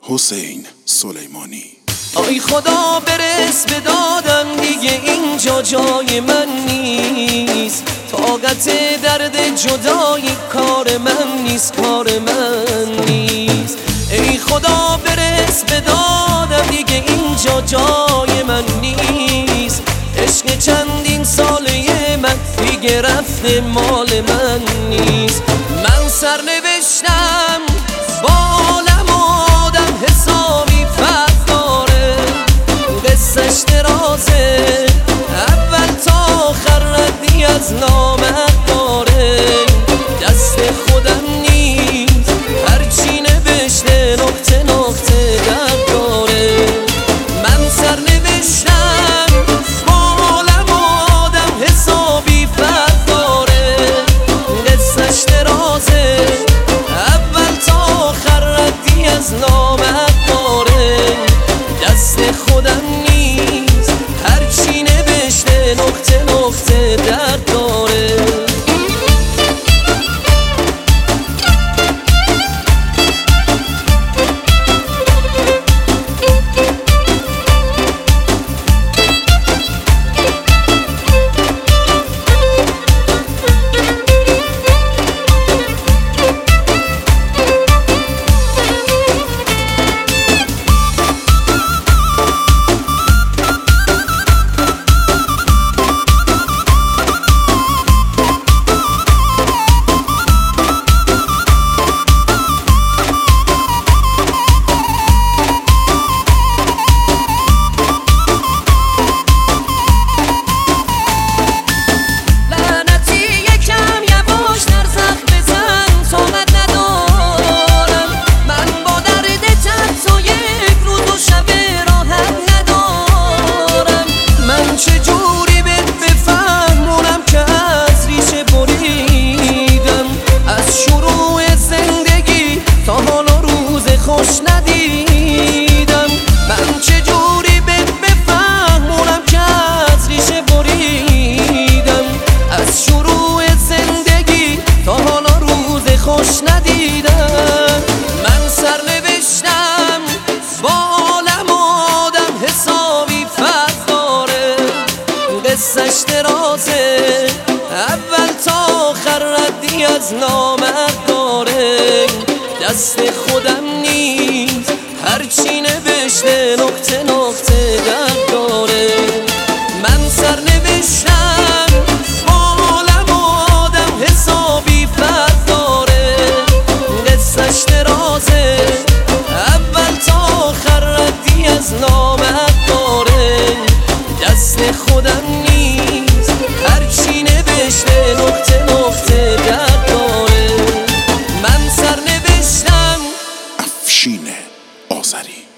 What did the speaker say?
حسین سلیمانی. آی خدا برس به دادم، دیگه اینجا جای من نیست. طاقت درد جدایی کار من نیست، کار من نیست. ای خدا برس به دادم، دیگه اینجا جای من نیست. عشق چندین ساله من دیگه رفته مال من نیست. من سر نوشتم بالم آدم حسابی فرق داره، قصه‌اش درازه اول تا آخر ردی از نامت داره. دست خودم نیست هرچی نوشته نقطه نقطه درد داره. من سر نوشتم بالم آدم حسابی فرق داره، قصه‌اش درازه اول تا آخر ردی از نامت داره. دست خودم نیست هرچی نوشته نقطه نقطه درد داره. خوش ندیدم من چجوری بهت بفهمونم که از ریشه بریدم. از شروع زندگی تا حالا روز خوش ندیدم. من سر نوشتم بالم آدم حسابی فرق داره، قصه‌اش درازه اول تا آخر ردی از نامت داره. دست خودم نیست هرچی نوشته نقطه نقطه درد داره. من سر نوشتم بالم آدم حسابی فرق داره، قصه‌اش درازه اول تا آخر ردی از نامت داره. دست خودم نیست هرچی نوشته نقطه نقطه درد داره. من سر نوشتم افشین آذری.